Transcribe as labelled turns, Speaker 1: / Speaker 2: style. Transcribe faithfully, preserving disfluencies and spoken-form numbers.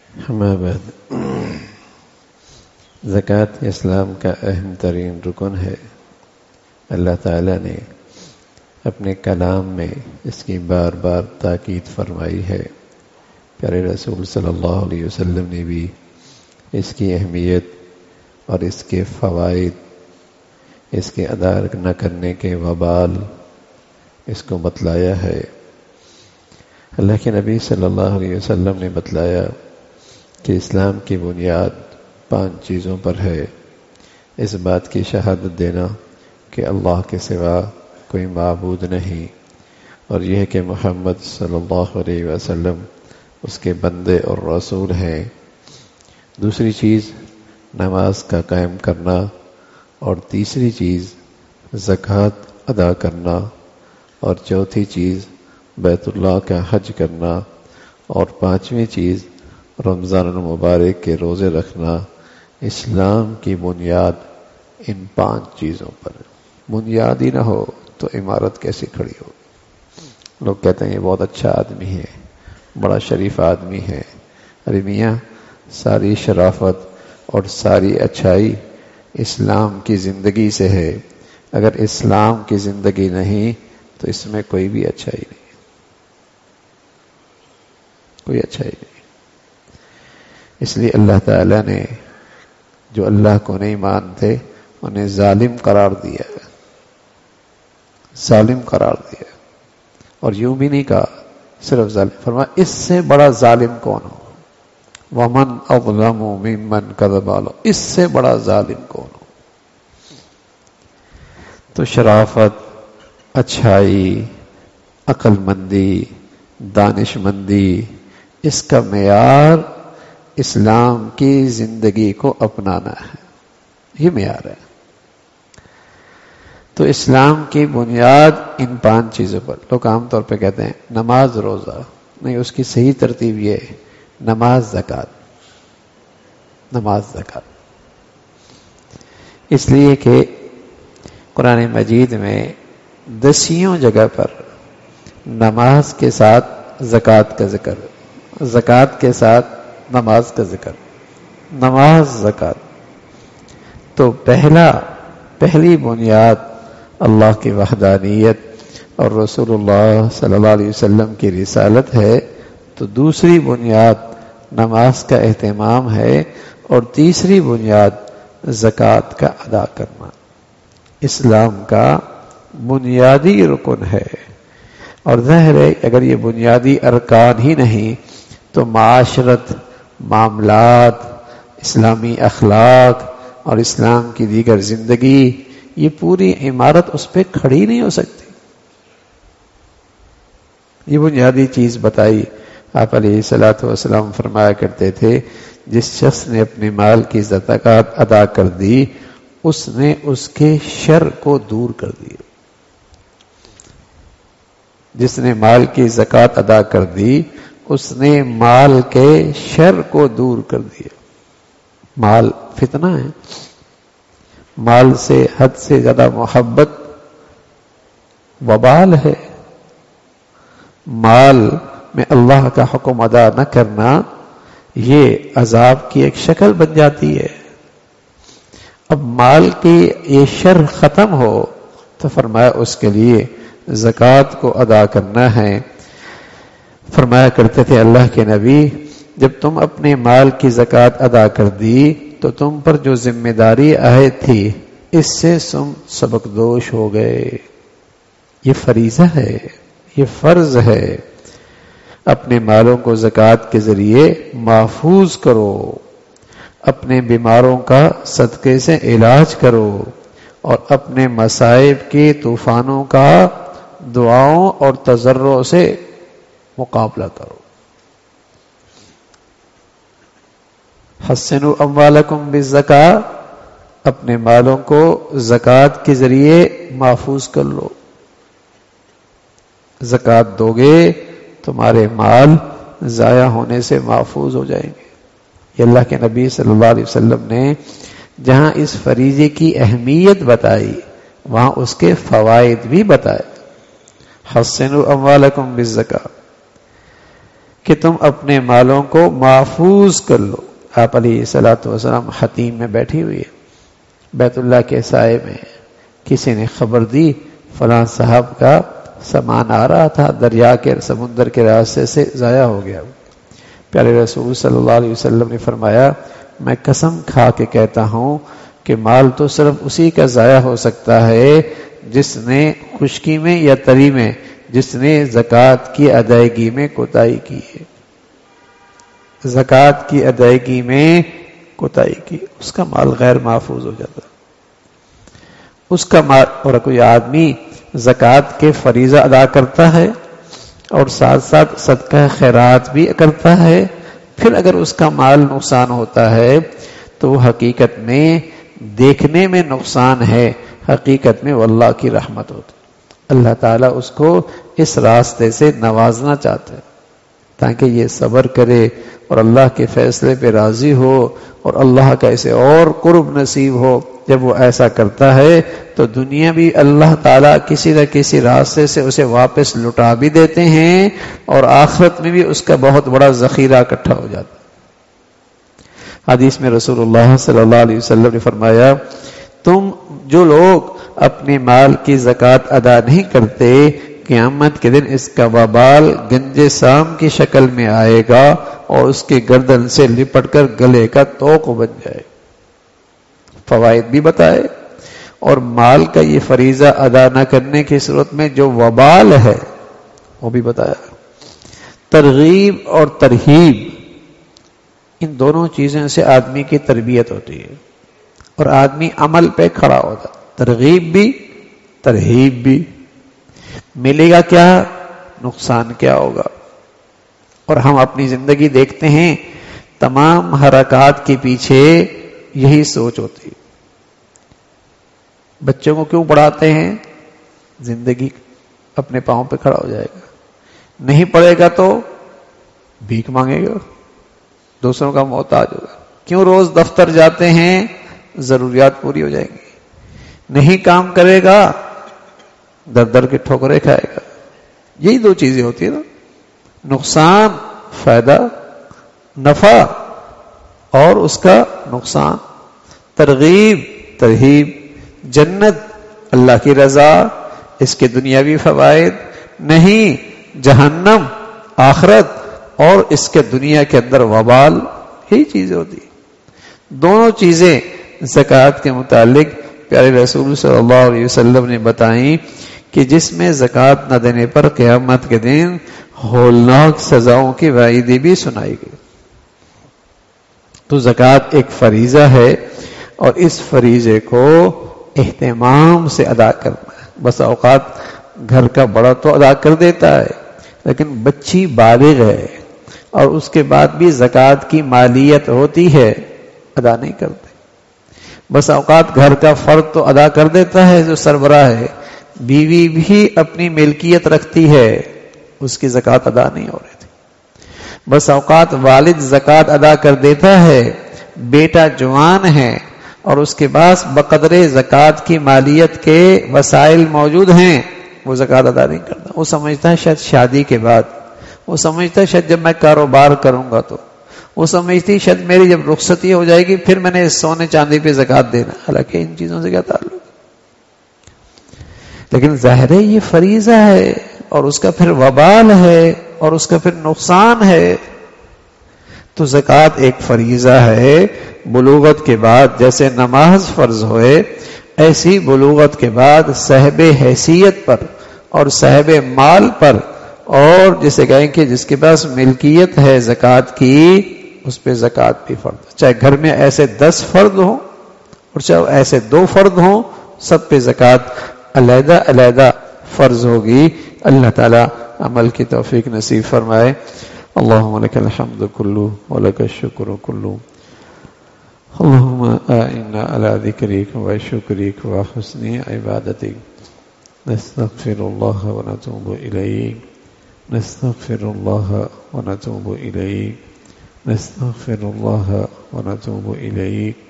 Speaker 1: اما بعد، زکوٰۃ اسلام کا اہم ترین رکن ہے۔ اللہ تعالیٰ نے اپنے کلام میں اس کی بار بار تاکید فرمائی ہے۔ پیارے رسول صلی اللہ علیہ وسلم نے بھی اس کی اہمیت اور اس کے فوائد، اس کے ادا نہ کرنے کے وبال اس کو بتلایا ہے۔ اللہ کے نبی صلی اللہ علیہ وسلم نے بتلایا کہ اسلام کی بنیاد پانچ چیزوں پر ہے۔ اس بات کی شہادت دینا کہ اللہ کے سوا کوئی معبود نہیں، اور یہ کہ محمد صلی اللہ علیہ وسلم اس کے بندے اور رسول ہیں۔ دوسری چیز نماز کا قائم کرنا، اور تیسری چیز زکوٰۃ ادا کرنا، اور چوتھی چیز بیت اللہ کا حج کرنا، اور پانچویں چیز رمضان المبارک کے روزے رکھنا۔ اسلام کی بنیاد ان پانچ چیزوں پر ہے۔ بنیاد ہی نہ ہو تو عمارت کیسے کھڑی ہو؟ لوگ کہتے ہیں یہ بہت اچھا آدمی ہے، بڑا شریف آدمی ہے۔ ارے میاں، ساری شرافت اور ساری اچھائی اسلام کی زندگی سے ہے۔ اگر اسلام کی زندگی نہیں تو اس میں کوئی بھی اچھائی نہیں، کوئی اچھائی نہیں۔ اس لیے اللہ تعالیٰ نے جو اللہ کو نہیں مانتے انہیں ظالم قرار دیا ہے، ظالم قرار دیا، اور یوں بھی نہیں کہا صرف ظالم، فرمایا اس سے بڑا ظالم کون ہو؟ وَمَنْ أَظْلَمُ مِمَّنْ كَذَبَ عَلَى، اس سے بڑا ظالم کون ہو؟ تو شرافت، اچھائی، عقل مندی، دانش مندی، اس کا معیار اسلام کی زندگی کو اپنانا ہے، یہ معیار ہے۔ تو اسلام کی بنیاد ان پانچ چیزوں پر۔ لوگ عام طور پہ کہتے ہیں نماز روزہ، نہیں، اس کی صحیح ترتیب یہ ہے نماز زکوٰۃ، نماز زکوٰۃ۔ اس لیے کہ قرآن مجید میں دسیوں جگہ پر نماز کے ساتھ زکوٰۃ کا ذکر، زکوٰۃ کے ساتھ نماز کا ذکر، نماز زکوٰۃ۔ تو پہلا پہلی بنیاد اللہ کی وحدانیت اور رسول اللہ صلی اللہ علیہ وسلم کی رسالت ہے، تو دوسری بنیاد نماز کا اہتمام ہے، اور تیسری بنیاد زکوٰۃ کا ادا کرنا۔ اسلام کا بنیادی رکن ہے، اور ظاہر ہے اگر یہ بنیادی ارکان ہی نہیں تو معاشرت، معاملات، اسلامی اخلاق اور اسلام کی دیگر زندگی، یہ پوری عمارت اس پہ کھڑی نہیں ہو سکتی۔ یہ بنیادی چیز بتائی۔ آپ علیہ الصلوۃ والسلام فرمایا کرتے تھے جس شخص نے اپنے مال کی زکوٰۃ ادا کر دی اس نے اس کے شر کو دور کر دیا۔ جس نے مال کی زکوٰۃ ادا کر دی اس نے مال کے شر کو دور کر دیا۔ مال فتنہ ہے، مال سے حد سے زیادہ محبت وبال ہے۔ مال میں اللہ کا حکم ادا نہ کرنا یہ عذاب کی ایک شکل بن جاتی ہے۔ اب مال کی یہ شر ختم ہو تو فرمایا اس کے لیے زکوٰۃ کو ادا کرنا ہے۔ فرمایا کرتے تھے اللہ کے نبی جب تم اپنے مال کی زکوٰۃ ادا کر دی تو تم پر جو ذمہ داری عائد تھی اس سے تم سبکدوش ہو گئے۔ یہ فریضہ ہے، یہ فرض ہے۔ اپنے مالوں کو زکوٰۃ کے ذریعے محفوظ کرو، اپنے بیماروں کا صدقے سے علاج کرو، اور اپنے مصائب کے طوفانوں کا دعاؤں اور تضرع سے مقابلہ کرو۔ حسنوا اموالکم بالزکاۃ، اپنے مالوں کو زکوٰۃ کے ذریعے محفوظ کر لو۔ زکوٰۃ دو گے تمہارے مال ضائع ہونے سے محفوظ ہو جائیں گے۔ یہ اللہ کے نبی صلی اللہ علیہ وسلم نے جہاں اس فریضے کی اہمیت بتائی وہاں اس کے فوائد بھی بتائے۔ حسنوا اموالکم بالزکاۃ۔ کہ تم اپنے مالوں کو محفوظ کر لو. آپ علیہ الصلوۃ والسلام حتیم میں بیٹھی ہوئی ہے بیت اللہ کے سائے میں. کسی نے خبر دی فلاں صاحب کا سامان آ رہا تھا دریا کے سمندر کے راستے سے ضائع ہو گیا. پیارے رسول صلی اللہ علیہ وسلم نے فرمایا میں قسم کھا کے کہتا ہوں کہ مال تو صرف اسی کا ضائع ہو سکتا ہے جس نے خشکی میں یا تری میں جس نے زکوٰۃ کی ادائیگی میں کوتاہی کی ہے. زکوٰۃ کی ادائیگی میں کوتاہی کی اس کا مال غیر محفوظ ہو جاتا. اس کا مال اور کوئی آدمی زکوٰۃ کے فریضہ ادا کرتا ہے اور ساتھ ساتھ صدقہ خیرات بھی کرتا ہے، پھر اگر اس کا مال نقصان ہوتا ہے تو حقیقت میں دیکھنے میں نقصان ہے، حقیقت میں واللہ کی رحمت ہوتی. اللہ تعالیٰ اس کو اس راستے سے نوازنا چاہتے ہیں تاکہ یہ صبر کرے اور اللہ کے فیصلے پہ راضی ہو اور اللہ کا اسے اور قرب نصیب ہو. جب وہ ایسا کرتا ہے تو دنیا بھی اللہ تعالیٰ کسی نہ کسی راستے سے اسے واپس لٹا بھی دیتے ہیں اور آخرت میں بھی اس کا بہت بڑا ذخیرہ اکٹھا ہو جاتا. حدیث میں رسول اللہ صلی اللہ علیہ وسلم نے فرمایا تم جو لوگ اپنے مال کی زکوٰۃ ادا نہیں کرتے قیامت کے دن اس کا وبال گنج سام کی شکل میں آئے گا اور اس کے گردن سے لپٹ کر گلے کا توق بن جائے. فوائد بھی بتائے اور مال کا یہ فریضہ ادا نہ کرنے کی صورت میں جو وبال ہے وہ بھی بتایا. ترغیب اور ترہیب ان دونوں چیزوں سے آدمی کی تربیت ہوتی ہے اور آدمی عمل پہ کھڑا ہوتا. ترغیب بھی ترہیب بھی. ملے گا کیا نقصان کیا ہوگا. اور ہم اپنی زندگی دیکھتے ہیں تمام حرکات کے پیچھے یہی سوچ ہوتی ہے. بچوں کو کیوں پڑھاتے ہیں؟ زندگی اپنے پاؤں پہ کھڑا ہو جائے گا. نہیں پڑھے گا تو بھیک مانگے گا، دوسروں کا محتاج ہوگا. کیوں روز دفتر جاتے ہیں؟ ضروریات پوری ہو جائیں گی. نہیں کام کرے گا در در کے ٹھوکرے کھائے گا. یہی دو چیزیں ہوتی ہیں نا، نقصان فائدہ، نفع اور اس کا نقصان. ترغیب ترہیب. جنت اللہ کی رضا، اس کے دنیاوی فوائد. نہیں جہنم آخرت اور اس کے دنیا کے اندر وبال. یہی چیزیں ہوتی. دونوں چیزیں زکوٰۃ کے متعلق پیارے رسول صلی اللہ علیہ وسلم نے بتائیں کہ جس میں زکوٰۃ نہ دینے پر قیامت کے دن ہولناک سزاؤں کی وعیدی بھی سنائی گئی. تو زکوٰۃ ایک فریضہ ہے اور اس فریضے کو اہتمام سے ادا کرنا ہے. بس اوقات گھر کا بڑا تو ادا کر دیتا ہے لیکن بچی بالغ ہے اور اس کے بعد بھی زکوٰۃ کی مالیت ہوتی ہے، ادا نہیں کرتے. بس اوقات گھر کا فرد تو ادا کر دیتا ہے جو سربراہ ہے، بیوی بھی اپنی ملکیت رکھتی ہے، اس کی زکوٰۃ ادا نہیں ہو رہی تھی. بس اوقات والد زکوٰۃ ادا کر دیتا ہے، بیٹا جوان ہے اور اس کے پاس بقدر زکوٰۃ کی مالیت کے وسائل موجود ہیں، وہ زکوٰۃ ادا نہیں کرتا. وہ سمجھتا ہے شاید شادی کے بعد، وہ سمجھتا ہے شاید جب میں کاروبار کروں گا تو، وہ سمجھتی شاید میری جب رخصتی ہو جائے گی پھر میں نے سونے چاندی پہ زکوٰۃ دینا. حالانکہ ان چیزوں سے کیا تعلق. لیکن ظاہر ہے یہ فریضہ ہے اور اس کا پھر وبال ہے اور اس کا پھر نقصان ہے. تو زکوٰۃ ایک فریضہ ہے. بلوغت کے بعد جیسے نماز فرض ہوئے ایسی بلوغت کے بعد صاحب حیثیت پر اور صاحب مال پر، اور جسے کہیں کہ جس کے پاس ملکیت ہے زکوٰۃ کی، اس پہ زکوٰۃ بھی فرض. چاہے گھر میں ایسے دس فرد ہوں اور چاہے ایسے دو فرد ہوں، سب پہ زکوٰۃ علیحدہ علیحدہ فرض ہوگی. اللہ تعالی عمل کی توفیق نصیب فرمائے. اللہم لک الحمد کلو ولک الشکر کلو. اللہم اعنا علی ذکرک و شکرک و حسن عبادتک. نستغفر اللہ و نتوب الیک. نستغفر اللہ و نتوب الیک. نستغفر اللہ و نتوب الیک.